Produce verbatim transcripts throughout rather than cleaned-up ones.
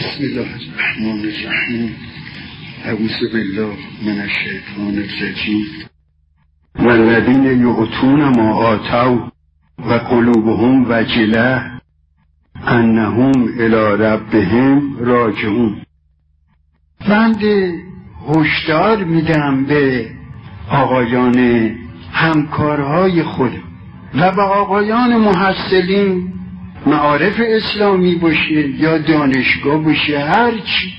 بسم الله الرحمن الرحیم. اعوذ بالله من الشیطان الرجیم. والذین یؤتون ما آتوا و قلوبهم وجله انهم الی ربهم راجعون. بند هشدار میدم به آقایان همکارهای خود و به آقایان محصلین، معارف اسلامی باشه یا دانشگاه باشه، هرچی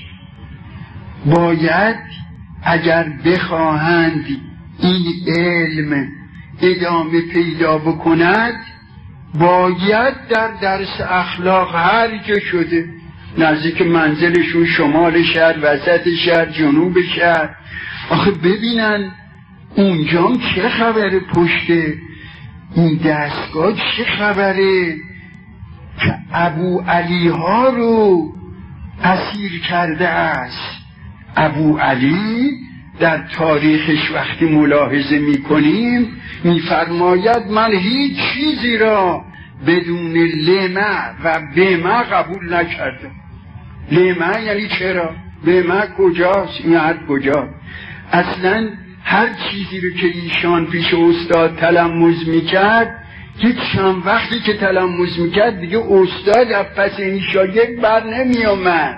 باید اگر بخواهند این علم ادامه پیدا بکند، باید در درس اخلاق هر جا شده، نزدیک منزلشون، شمال شهر، وسط شهر، جنوب شهر، آخه ببینن اونجا چه خبره، پشت این دستگاه چه خبره که ابو علی ها رو اسیر کرده است. ابو علی در تاریخش وقتی ملاحظه میکنیم میفرماید من هیچ چیزی را بدون لمه و بمه قبول نکردم. لمه یعنی چرا؟ بمه کجاست؟ این هر کجا؟ اصلا هر چیزی رو که ایشان پیش استاد تلمذ میکرد، یک چند وقتی که تلمذ میکرد دیگه استاد از پس این شاگرد بر نمی آمد.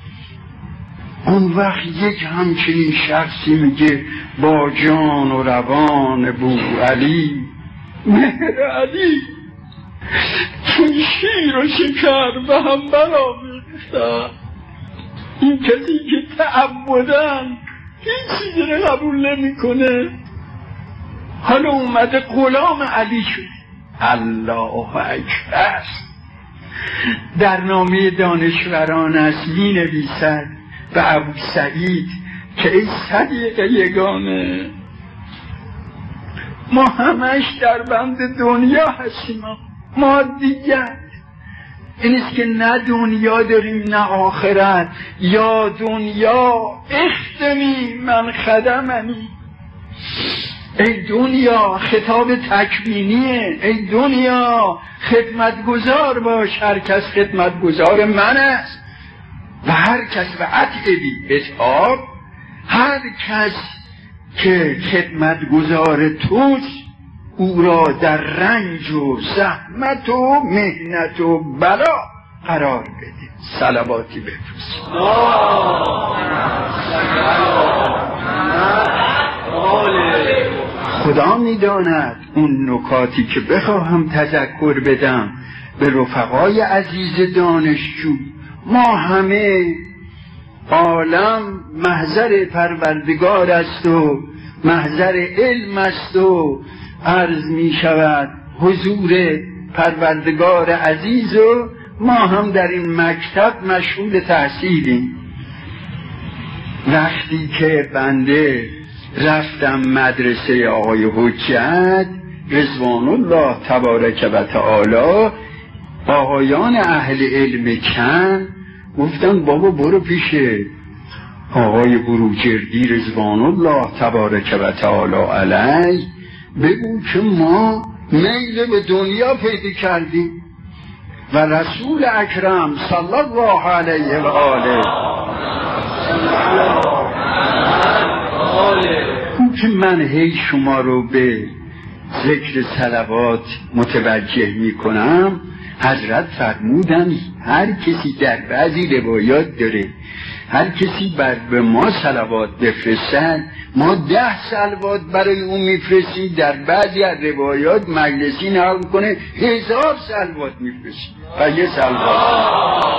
اون وقت یک همچنین شخصی میگه با جان و روان ابو علی مهر علی چون شیر و شکر به هم برآمیختن. این کسی که تعبدن هیچ چیزی رو قبول نمی کنه، حالا اومده غلام علی شد. الله اکبر. در نامه دانشوران است می نویسد به ابو سعید که ای صدیق یگانه، ما همش در بند دنیا هستیم، مادیت. اینیست که نه دنیا داریم نه آخرت. یا دنیا اخدمی من خدمنی. ای دنیا خطاب تکوینیه، ای دنیا خدمتگزار باش، هر کس خدمتگزار من است و هر کس و اتعبی اتعاب، هر کس که خدمتگزار توست او را در رنج و زحمت و مهنت و بلا قرار بده. صلواتی بفرست. خدا میداند اون نکاتی که بخواهم تذکر بدم به رفقای عزیز دانشجو، ما همه عالم محضر پروردگار است و محضر علم است و عرض می شود حضور پروردگار عزیز و ما هم در این مکتب مشغول تحصیلیم. وقتی که بنده رفتم مدرسه آقای حجت رضوان الله تبارک و تعالی، آقایان اهل علم کن گفتن بابا برو پیش آقای بروجردی رضوان الله تبارک و تعالی علیه بگو که ما میل به دنیا پیدا کردیم و رسول اکرم صلی الله علیه و آله که من هی شما رو به ذکر صلوات متوجه می کنم، حضرت فرمودن هر کسی در بعضی روایات داره هر کسی بر به ما صلوات بفرستن ما ده صلوات برای اون میفرستیم، در بعضی از روایات مجلسی نقل کنه هزار صلوات میفرستیم و یه صلوات.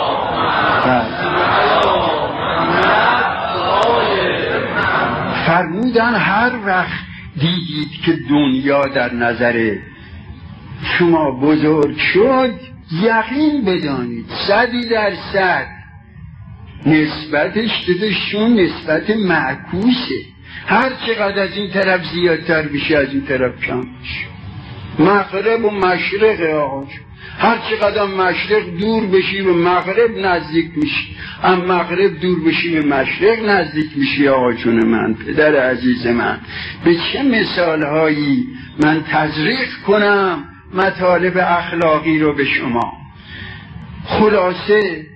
فرمودن هر وقت دیدید که دنیا در نظر شما بزرگ شد، یقین بدانید صدی در صد نسبتش دادشون نسبت معکوسه. هر چقدر از این طرف زیادتر بشه از این طرف کم بشه. مغرب و مشرق آقا، هر چقدر مشرق دور بشی به مغرب نزدیک میشی، اما مغرب دور بشی به مشرق نزدیک میشی. آقا جون من، پدر عزیز من، به چه مثال هایی من تزریق کنم مطالب اخلاقی رو به شما. خلاصه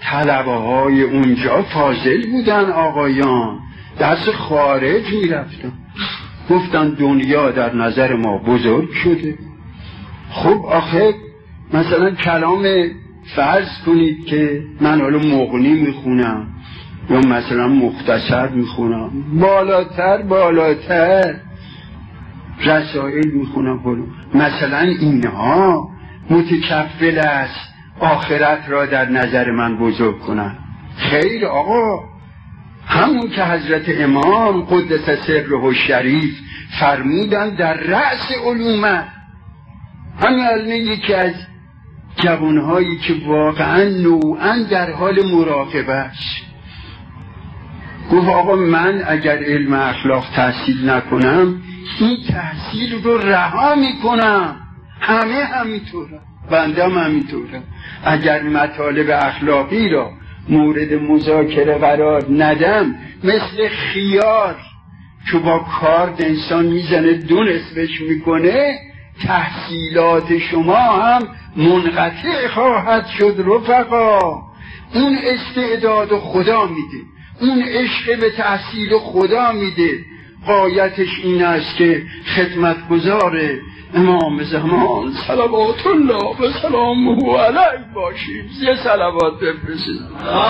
طلبه های اونجا فاضل بودن آقایان، درس خارج میرفتن. گفتن دنیا در نظر ما بزرگ شده. خب آخه مثلا کلام فرض کنید که من حالا مغنی میخونم یا مثلا مختصر میخونم، بالاتر بالاتر رسائل میخونم، مثلا اینها متکفل است آخرت را در نظر من بزرگ کنن؟ خیر آقا، همون که حضرت امام قدس سره شریف فرمودن در رأس علومه. همین الان یکی از جوانهایی که واقعا نوعا در حال مراقبه است گفت آقا من اگر علم اخلاق تحصیل نکنم این تحصیل رو رها میکنم. همه همینطوره، بنده هم همینطوره. اگر مطالب اخلاقی را مورد مذاکره قرار ندم، مثل خیار که با کارد انسان میزنه دو نصفش میکنه، تحصیلات شما هم منقطع خواهد شد رفقا. اون استعداد خدا میده، اون عشق به تحصیل خدا میده. غایتش این است که خدمتگزار امام زمان صلوات الله و سلامه علیه باشیم. یه صلوات بفرستید.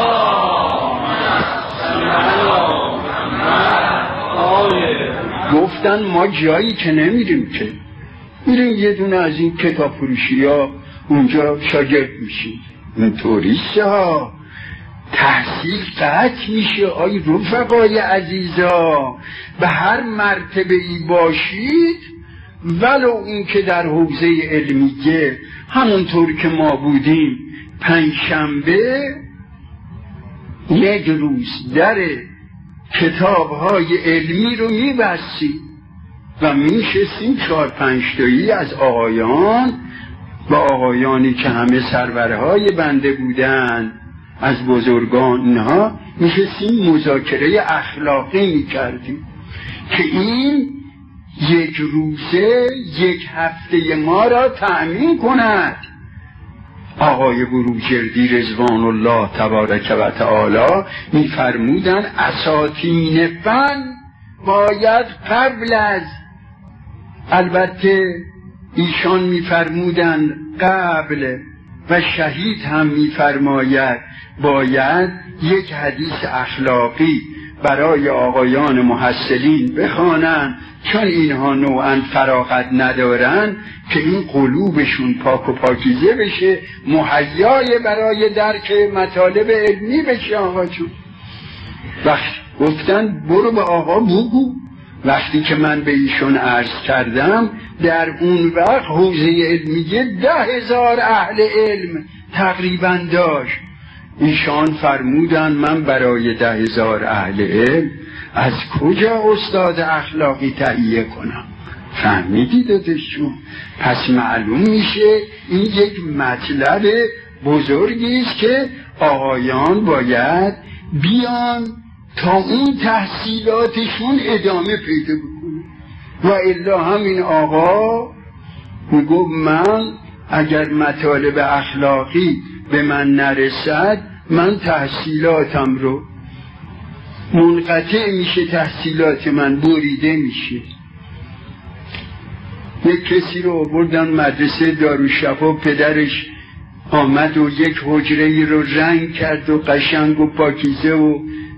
گفتن ما جایی که نمیریم، که میریم یه دونه از این کتاب فروشی ها اونجا شاگرد میشیم. این طوریسته ها، تحصیل قطع میشه. آی رفقای عزیزا، به هر مرتبه ای باشید، ولو این که در حوزه علمیه همونطور که ما بودیم پنجشنبه یک روز در کتاب‌های علمی رو می‌بستیم و میشستیم چهار پنج تایی از آقایان با آقایانی که همه سرورهای بنده بودن از بزرگان، اینها میشستیم مذاکره اخلاقی میکردیم که این یک روزه یک هفته ما را تأمین کند. آقای بروجردی رضوان الله تبارک و تعالی میفرمودن اساطین فن باید قبل از، البته ایشان میفرمودن قبل و شهید هم میفرماید باید یک حدیث اخلاقی برای آقایان محصلین بخوانن، چون اینها نوعا فراغت ندارن که این قلوبشون پاک و پاکیزه بشه، مهیای برای درک مطالب علمی بشه. آقا جون وقت گفتن برو به آقا بگو. وقتی که من به ایشون عرض کردم، در اون وقت حوزه علمیه ده هزار اهل علم تقریبا داشت. ایشان فرمودن من برای ده هزار اهل علم از کجا استاد اخلاقی تهیه کنم؟ فهمیدی دادشون؟ پس معلوم میشه این یک مطلب بزرگی است که آقایان باید بیان تا اون تحصیلاتشون ادامه پیدا بکنه. و الا همین آقا میگو من اگر مطالب اخلاقی به من نرسد، من تحصیلاتم رو منقطع میشه، تحصیلات من بریده میشه. یک کسی رو بردن مدرسه دارالشفا، پدرش آمد و یک حجره رو رنگ کرد و قشنگ و پاکیزه و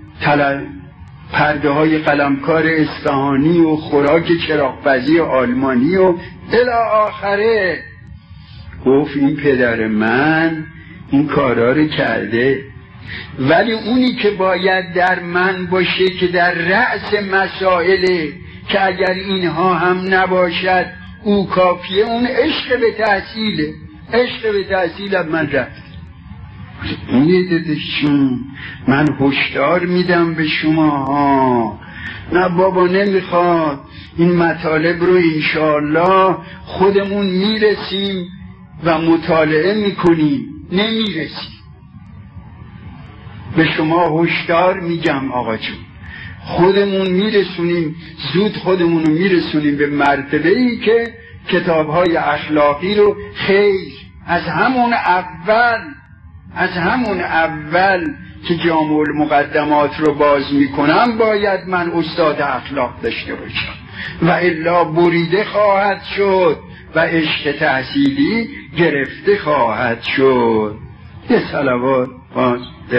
پرده های قلمکار اصفهانی و خوراک چراغ‌پزی آلمانی و الی آخره. گفت این پدر من این کارا رو کرده، ولی اونی که باید در من باشه که در رأس مسائله، که اگر اینها هم نباشد او کافیه، اون عشق به تحصیله. عشق به تحصیل من رفت. میدیدشون من هشدار میدم به شما ها، نه بابا نمیخواد این مطالب رو انشاءالله خودمون میرسیم و مطالعه میکنیم، نمیرسیم. به شما هشدار میگم آقا جون، خودمون میرسونیم، زود خودمون رو میرسونیم به مرتبه ای که کتابهای اخلاقی رو خیر از همون اول از همون اول که جامع المقدمات رو باز میکنم باید من استاد اخلاق داشته باشم و الا بریده خواهد شد و عشق تحصیلی گرفته خواهد شد. یه صلوات باز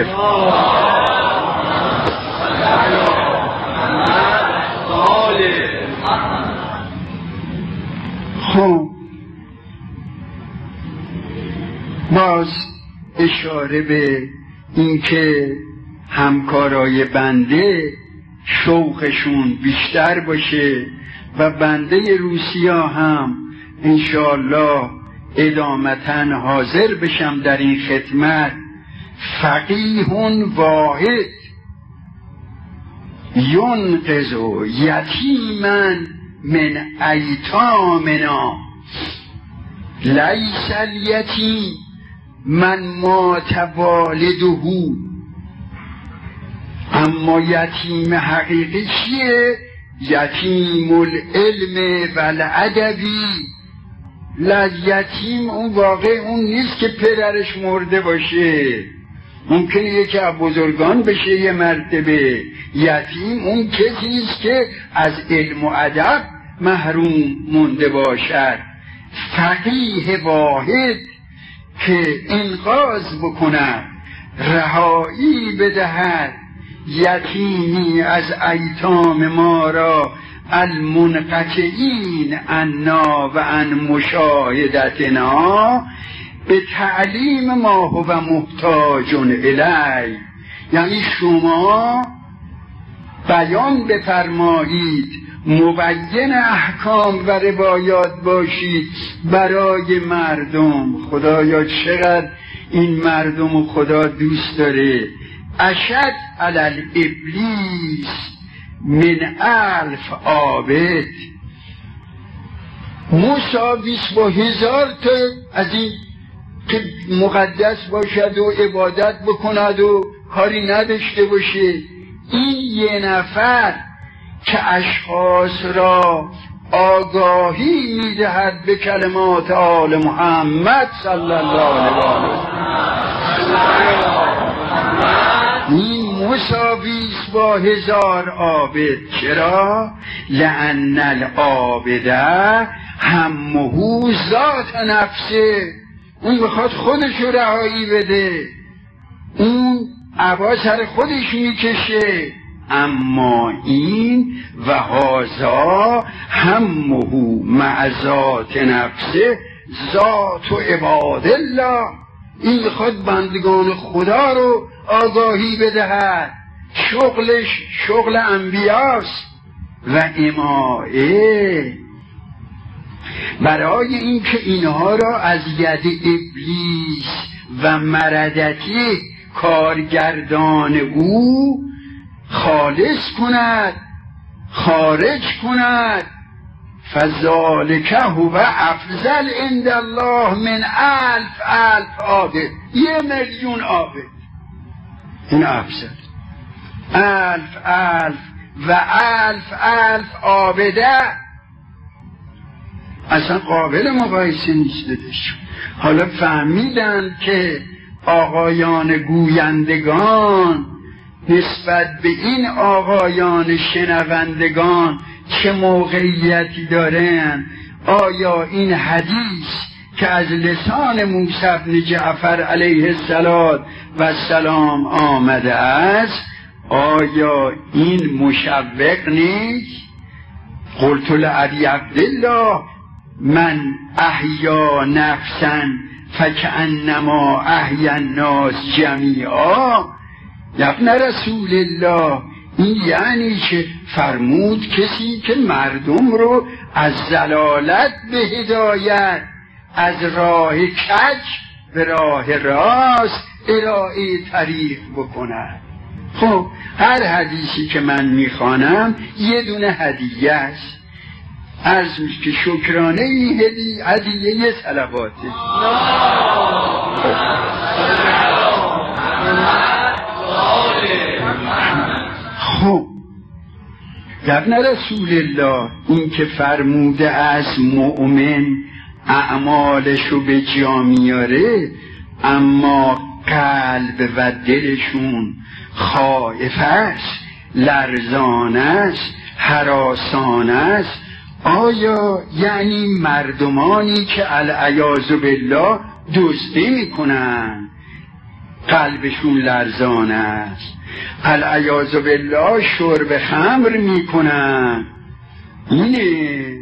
خب باز اشاره به اینکه همکارای بنده شوقشون بیشتر باشه و بنده روسیا هم انشاءالله ادامتاً حاضر بشم در این خدمت. فقیه واحد ینقذ یتیما من ایتامنا لیس الیتیم من مات والده. اما یتیم حقیقی چیه؟ یتیم العلم و الادبی. یتیم اون واقع اون نیست که پدرش مرده باشه، ممکنه یکی از بزرگان بشه یه مرتبه. یتیم اون کسی است که از علم و ادب محروم مونده باشد. فقیه واحد که انقاذ بکند، رهایی بدهد یتیمی از ایتام ما را المنقطعین عنا و عن مشاهدتنا به تعلیم ما هو محتاج الی. یعنی شما بیان بفرمایید، مبین احکام و روایات باشید برای مردم. خدایا چقدر این مردم خدا دوست داره. اشد علی الابلیس من الف عابد. مساویس با هزار تا از این که مقدس باشد و عبادت بکند و کاری نداشته باشه. این یه نفر که اشخاص را آگاهی میدهد به کلمات آل محمد صلی الله علیه و این مساویس با هزار عابد. چرا؟ لأن العابده همه ذات نفسه. اون بخواد خودش رو رهایی بده، اون عبا سر خودش میکشه. اما این و هازا همه مع ذات نفسه ذات و عباد الله. این بخواد بندگان خدا رو آگاهی بدهد. شغلش شغل انبیاست و امائه، برای اینکه اینها را از ید ابلیس و مردتی کارگردان او خالص کند، خارج کند. فذالک هو افضل عند الله من الف الف عابد. یه میلیون عابد این افضل. الف الف و الف الف عابده اصلا قابل مقایسه نیست بدش. حالا فهمیدن که آقایان گویندگان نسبت به این آقایان شنوندگان چه موقعیتی دارن. آیا این حدیث که از لسان موسی بن جعفر علیه السلام آمده است، آیا این مشوق نیست؟ قلت لأبی عبدالله من احیا نفسا فکأنما احیا الناس جمیعا. ابن رسول الله، این یعنی که فرمود کسی که مردم رو از ضلالت به هدایت، از راه کج به راه راست ارائه طریق بکند. خب هر حدیثی که من میخوانم یه دونه هدیه است. از که شکرانه این هدیه یه صلواته. خب ابن رسول الله این که فرموده از مؤمن اعمالشو به جا میاره، اما قلب و دلشون خائف است، لرزان است، هراسان است. آیا یعنی مردمانی که العیاذ بالله دزدی میکنن قلبشون لرزان است، العیاذ بالله شرب خمر میکنن؟ اینه.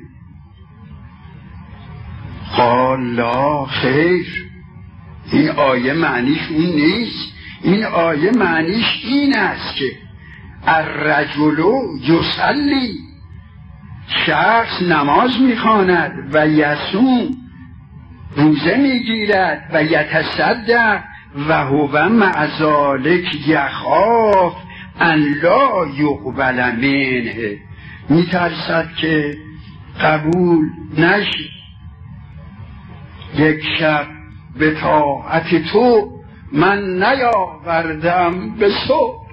قال لا خیر، این آیه معنیش اون نیست. این آیه معنیش این است که الرجل یصلی، شخص نماز میخواند و یصوم، روزه میگیرد و یتصدق و هو مع ذلک یخاف ان لا یقبل منه، میترسد که قبول نشه. یک شب به طاعت تو من نیاوردم به صبح.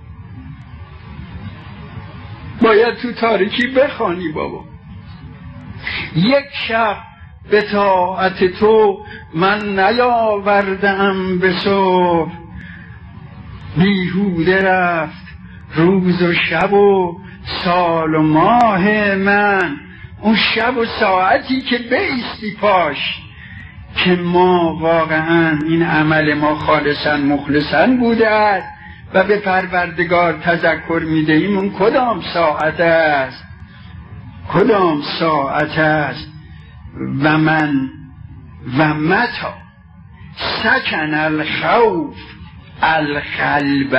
باید تو تاریکی بخوانی بابا. یک شب به طاعت تو من نیاوردم به صبح، بیهوده رفت روز و شب و سال و ماه من. اون شب و ساعتی که بیستی پاش که ما واقعا این عمل ما خالصا مخلصا بوده است و به پروردگار تذکر میدهیم، اون کدام ساعت است؟ کدام ساعت است؟ و من و متا سکن الخوف القلب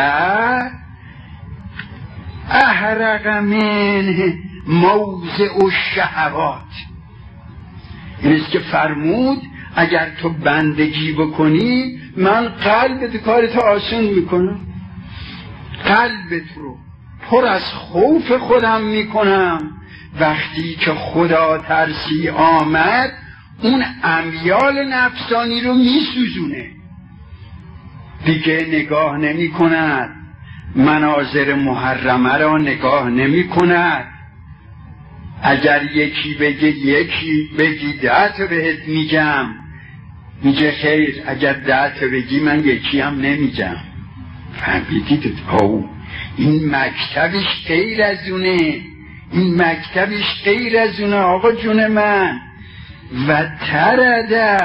احرق منه موضع الشهوات. این است که فرمود اگر تو بندگی بکنی من قلبت کارت آسان میکنم، قلبت رو پر از خوف خودم میکنم. وقتی که خدا ترسی آمد اون امیال نفسانی رو میسوزونه، دیگه نگاه نمی کند، مناظر محرمه را نگاه نمی کند. اگر یکی بگه یکی بگی ده تا بهت میگم، میگه خیر اگر ده تا بگی من یکی هم نمیگم. فهمیدید؟ او این مکتبش غیر از اونه، این مکتبش غیر از اونه آقا جون من. و ترده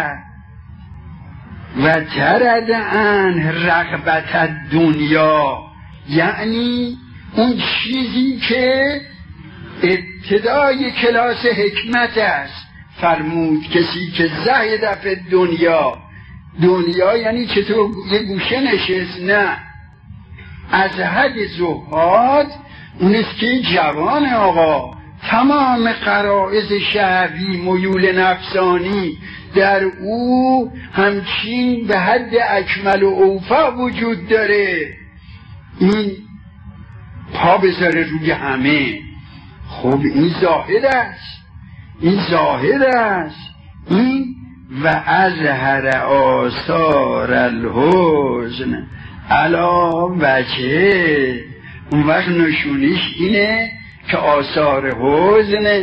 و ترده ان رغبت دنیا، یعنی اون چیزی که ابتدای کلاس حکمت است. فرمود کسی که زهد فی دنیا، دنیا یعنی چطور یه گوشه نشست، نه، از حد زهاد اونست که جوان آقا تمام غرایز شهوی میول نفسانی در او همچین به حد اکمل و اوفا وجود داره، این پا بذاره روی همه. خب این ظاهر است، این ظاهر است. این و ازهر آثار الحزن علا وجه، اون وقت نشونیش اینه که آثار حزن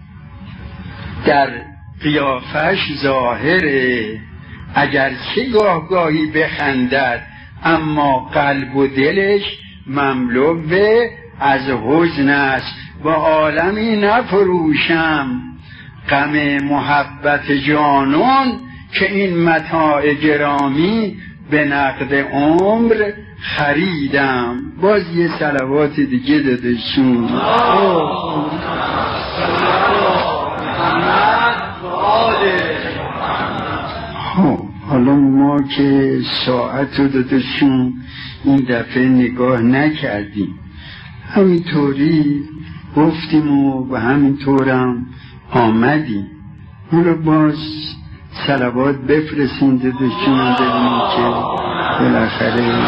در قیافش ظاهره. اگر چه گاه گاهی بخندد اما قلب و دلش مملو از حزن است. با عالمی نفروشم غم محبت جانون، که این متاع گرامی به نقد عمر خریدم. باز یه صلوات دیگه دادشون. خب حالا ما که ساعت رو دادشون این دفعه نگاه نکردیم، همینطوری گفتیم و به همینطورم آمدیم. حالا باز صلوات بفرستیم دادشون ببینیم که بالاخره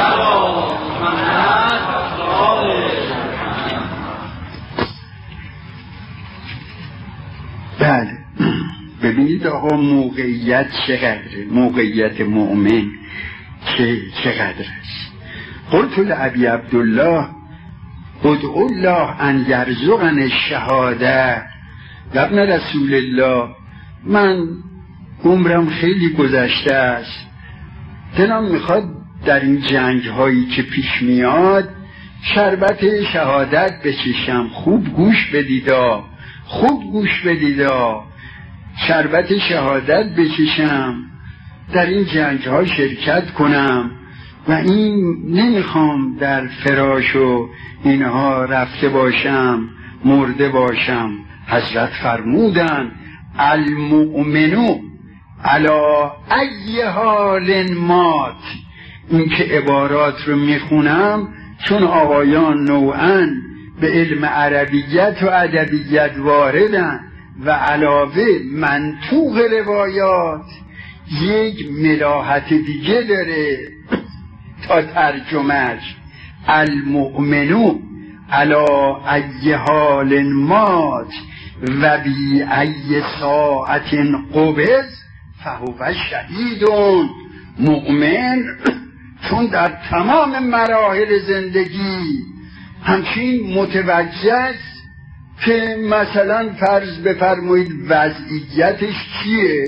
بله. ببینید آقا موقعیت چقدره، موقعیت مؤمن که چقدر است. قلت لابی عبدالله ادعو الله ان یرزقنی الشهاده. ابن رسول الله، من عمرم خیلی گذشته است، دلم میخواد در این جنگ هایی که پیش میاد شربت شهادت بچشم. خوب گوش بدیدا، خوب گوش بدیدا، شربت شهادت بچشم، در این جنگ ها شرکت کنم و این نمیخوام در فراش و اینها رفته باشم، مرده باشم. حضرت فرمودن المؤمنو علی ای حال مات. این که عبارات رو میخونم چون آقایان نوعاً به علم عربیت و ادبیت واردن و علاوه منطوق روایات یک ملاحت دیگه داره تا ترجمهش. المؤمنو علی ای حال مات و بی ای ساعت قبض فهو شهیدون. مؤمن چون در تمام مراحل زندگی همچین متوجه است که مثلا فرض بفرمایید وضعیتش چیه،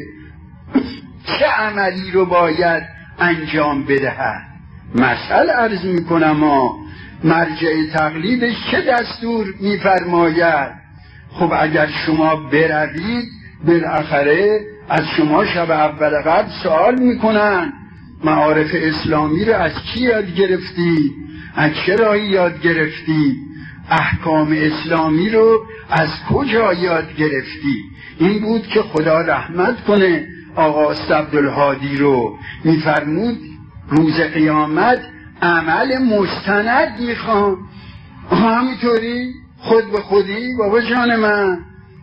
چه عملی رو باید انجام بدهد. مثل عرض میکنم ها، مرجع تقلیدش چه دستور میفرماید. خب اگر شما بروید بالاخره از شما شب اول قبل سوال میکنن معارف اسلامی رو از کی یاد گرفتی، از چه راهی یاد گرفتی، احکام اسلامی رو از کجا یاد گرفتی. این بود که خدا رحمت کنه آقا عبدالهادی رو میفرمود روز قیامت عمل مستند میخوام. همینطوری خود به خودی بابا جان من،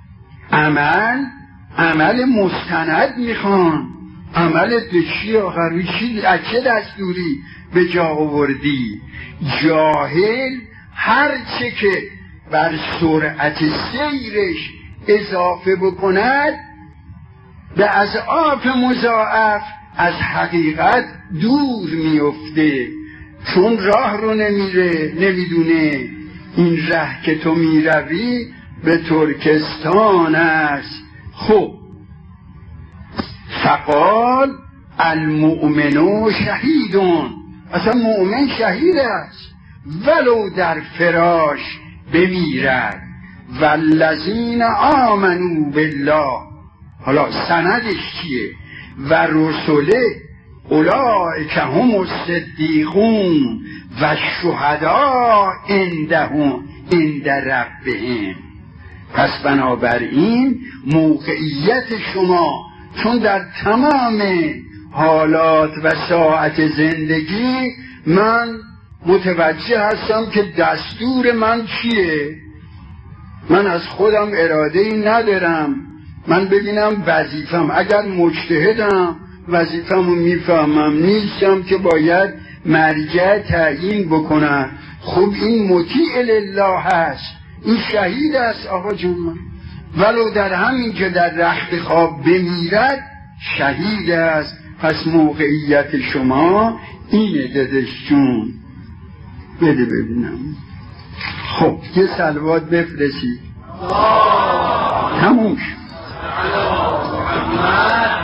عمل عمل مستند میخوام. عملت به چی آخر؟ چی؟ از چه دستوری به جا آوردی؟ جاهل هر چه که بر سرعت سیرش اضافه بکند به اضعاف مضاعف از حقیقت دور میفته، چون راه رو نمیره، نمیدونه این ره که تو میروی به ترکستان است. خب فقال المؤمنو شهیدون، اصلا مؤمن شهید است ولو در فراش بمیرد. والذین آمنوا بالله، حالا سندش چیه؟ و رسوله اولئک هم الصدیقون و الشهداء عندهم عند ربهم. پس بنابراین موقعیت شما چون در تمام حالات و ساعت زندگی من متوجه هستم که دستور من چیه، من از خودم اراده ای ندارم، من ببینم وظیفم، اگر مجتهدم وظیفمو میفهمم، نیستم که باید مرجع تعیین بکنم. خب این مطیع لله هست، این شهید است آقا جون، ولو در همین که در رخت خواب بمیرد شهید است. پس موقعیت شما اینه دادش جون. بده ببینم. خب یه صلوات بفرستید. تموم شد.